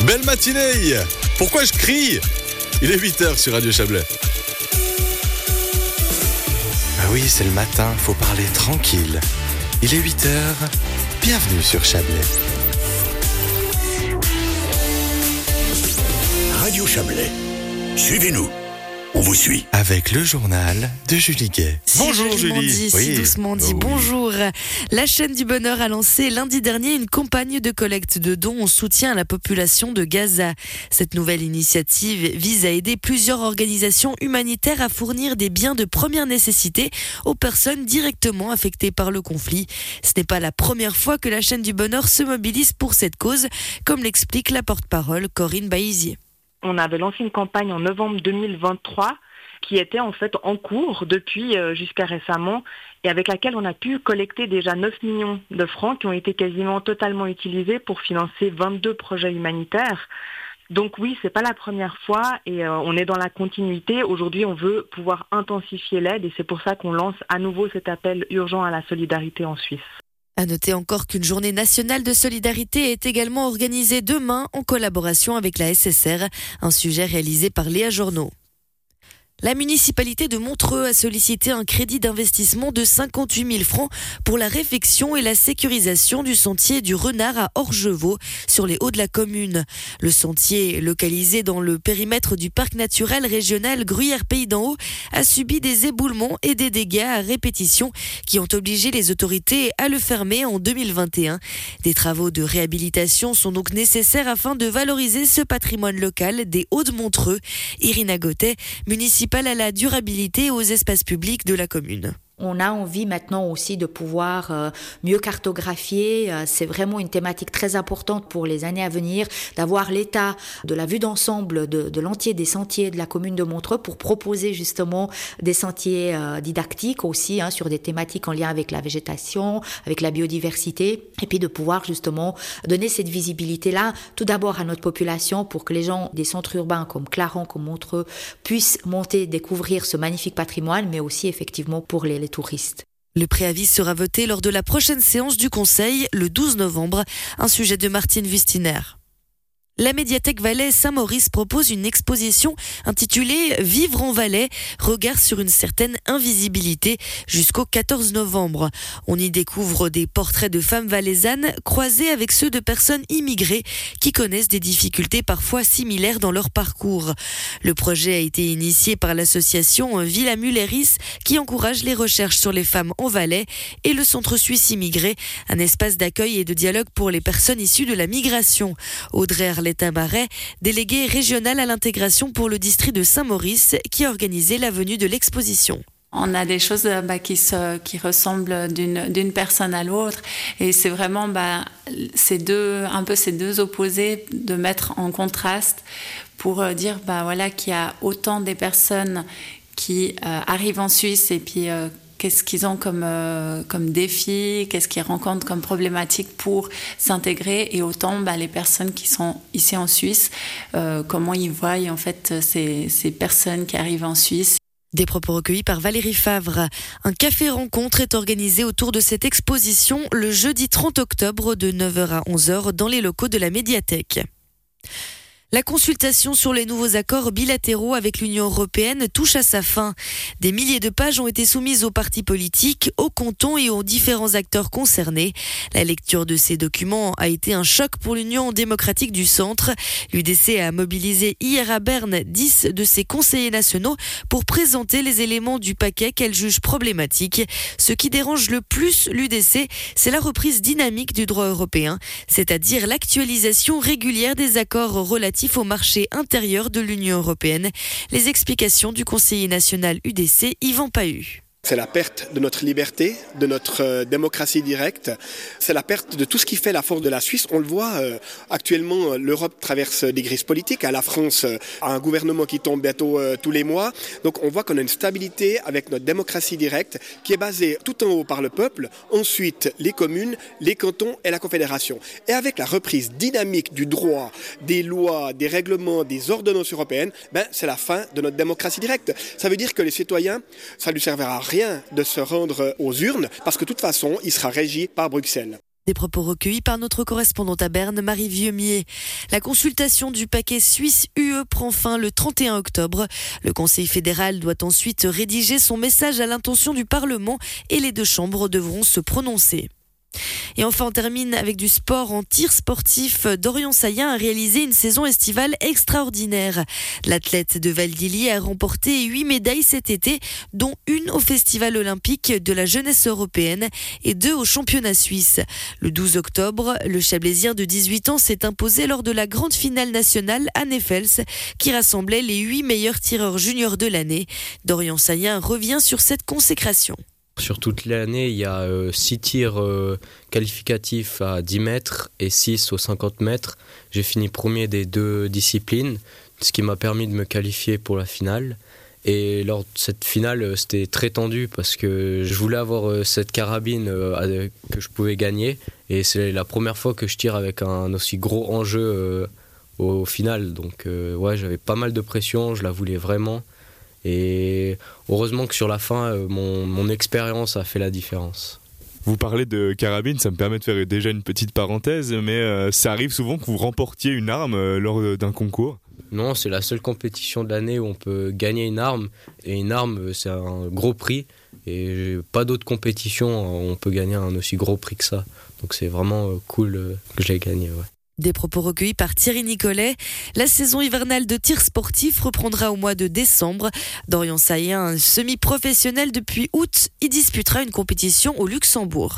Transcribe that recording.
Belle matinée. Pourquoi je crie ? Il est 8h sur Radio Chablais. Ah oui, c'est le matin, faut parler tranquille. Il est 8h, bienvenue sur Chablais. Radio Chablais, suivez-nous, on vous suit. Avec le journal de Julie Gay. Bonjour Julie. Oui. Doucement dit. Bonjour. La chaîne du bonheur a lancé lundi dernier une campagne de collecte de dons en soutien à la population de Gaza. Cette nouvelle initiative vise à aider plusieurs organisations humanitaires à fournir des biens de première nécessité aux personnes directement affectées par le conflit. Ce n'est pas la première fois que la chaîne du bonheur se mobilise pour cette cause, comme l'explique la porte-parole Corinne Baïzier. On avait lancé une campagne en novembre 2023 qui était en fait en cours depuis jusqu'à récemment et avec laquelle on a pu collecter déjà 9 millions de francs qui ont été quasiment totalement utilisés pour financer 22 projets humanitaires. Donc oui, c'est pas la première fois et on est dans la continuité. Aujourd'hui, on veut pouvoir intensifier l'aide et c'est pour ça qu'on lance à nouveau cet appel urgent à la solidarité en Suisse. À noter encore qu'une journée nationale de solidarité est également organisée demain en collaboration avec la SSR, un sujet réalisé par Léa Journeau. La municipalité de Montreux a sollicité un crédit d'investissement de 58 000 francs pour la réfection et la sécurisation du sentier du Renard à Orgevaux, sur les hauts de la commune. Le sentier, localisé dans le périmètre du parc naturel régional Gruyère-Pays d'en Haut, a subi des éboulements et des dégâts à répétition qui ont obligé les autorités à le fermer en 2021. Des travaux de réhabilitation sont donc nécessaires afin de valoriser ce patrimoine local des Hauts de Montreux. Irina Gautet, municipale à la durabilité et aux espaces publics de la commune. On a envie maintenant aussi de pouvoir mieux cartographier. C'est vraiment une thématique très importante pour les années à venir, d'avoir l'état de la vue d'ensemble de l'entier des sentiers de la commune de Montreux pour proposer justement des sentiers didactiques aussi sur des thématiques en lien avec la végétation, avec la biodiversité, et puis de pouvoir justement donner cette visibilité-là, tout d'abord à notre population pour que les gens des centres urbains comme Clarens, comme Montreux puissent monter, découvrir ce magnifique patrimoine, mais aussi effectivement pour les touristes. Le préavis sera voté lors de la prochaine séance du Conseil, le 12 novembre, un sujet de Martine Wustiner. La médiathèque Valais Saint-Maurice propose une exposition intitulée « Vivre en Valais, regard sur une certaine invisibilité » jusqu'au 14 novembre. On y découvre des portraits de femmes valaisannes croisés avec ceux de personnes immigrées qui connaissent des difficultés parfois similaires dans leur parcours. Le projet a été initié par l'association Villa Mulleris qui encourage les recherches sur les femmes en Valais et le Centre Suisse Immigré, un espace d'accueil et de dialogue pour les personnes issues de la migration. Audrey Arletin-Barret, déléguée régionale à l'intégration pour le district de Saint-Maurice, qui a organisé la venue de l'exposition. On a des choses qui ressemblent d'une personne à l'autre et c'est vraiment ces deux opposés de mettre en contraste pour dire qu'il y a autant des personnes qui arrivent en Suisse et puis qu'est-ce qu'ils ont comme défi, qu'est-ce qu'ils rencontrent comme problématique pour s'intégrer et autant les personnes qui sont ici en Suisse, comment ils voient en fait ces personnes qui arrivent en Suisse. Des propos recueillis par Valérie Favre. Un café-rencontre est organisé autour de cette exposition le jeudi 30 octobre de 9h à 11h dans les locaux de la médiathèque. La consultation sur les nouveaux accords bilatéraux avec l'Union européenne touche à sa fin. Des milliers de pages ont été soumises aux partis politiques, aux cantons et aux différents acteurs concernés. La lecture de ces documents a été un choc pour l'Union démocratique du Centre. L'UDC a mobilisé hier à Berne 10 de ses conseillers nationaux pour présenter les éléments du paquet qu'elle juge problématiques. Ce qui dérange le plus l'UDC, c'est la reprise dynamique du droit européen, c'est-à-dire l'actualisation régulière des accords relatifs au marché intérieur de l'Union européenne. Les explications du conseiller national UDC Yvan Pahu. C'est la perte de notre liberté, de notre démocratie directe. C'est la perte de tout ce qui fait la force de la Suisse. On le voit actuellement, l'Europe traverse des crises politiques. La France a un gouvernement qui tombe bientôt tous les mois. Donc on voit qu'on a une stabilité avec notre démocratie directe qui est basée tout en haut par le peuple, ensuite les communes, les cantons et la confédération. Et avec la reprise dynamique du droit, des lois, des règlements, des ordonnances européennes, c'est la fin de notre démocratie directe. Ça veut dire que les citoyens, ça ne lui servira à rien de se rendre aux urnes parce que de toute façon, il sera régi par Bruxelles. Des propos recueillis par notre correspondante à Berne, Marie Vieumier. La consultation du paquet Suisse UE prend fin le 31 octobre. Le Conseil fédéral doit ensuite rédiger son message à l'intention du Parlement et les deux chambres devront se prononcer. Et enfin, on termine avec du sport en tir sportif. Dorian Saillant a réalisé une saison estivale extraordinaire. L'athlète de Valdilly a remporté 8 médailles cet été, dont une au Festival olympique de la jeunesse européenne et 2 au championnat suisse. Le 12 octobre, le Chablaisien de 18 ans s'est imposé lors de la grande finale nationale à Neffels, qui rassemblait les 8 meilleurs tireurs juniors de l'année. Dorian Saillant revient sur cette consécration. Sur toute l'année, il y a 6 tirs qualificatifs à 10 mètres et 6 aux 50 mètres. J'ai fini premier des 2 disciplines, ce qui m'a permis de me qualifier pour la finale. Et lors de cette finale, c'était très tendu parce que je voulais avoir cette carabine que je pouvais gagner. Et c'est la première fois que je tire avec un aussi gros enjeu au final. Donc j'avais pas mal de pression, je la voulais vraiment. Et heureusement que sur la fin, mon expérience a fait la différence. Vous parlez de carabine, ça me permet de faire déjà une petite parenthèse, mais ça arrive souvent que vous remportiez une arme lors d'un concours ? Non, c'est la seule compétition de l'année où on peut gagner une arme. Et une arme, c'est un gros prix. Et pas d'autres compétitions où on peut gagner un aussi gros prix que ça. Donc c'est vraiment cool que je l'ai gagné. Ouais. Des propos recueillis par Thierry Nicolet. La saison hivernale de tir sportif reprendra au mois de décembre. Dorian Saillant, semi-professionnel depuis août, y disputera une compétition au Luxembourg.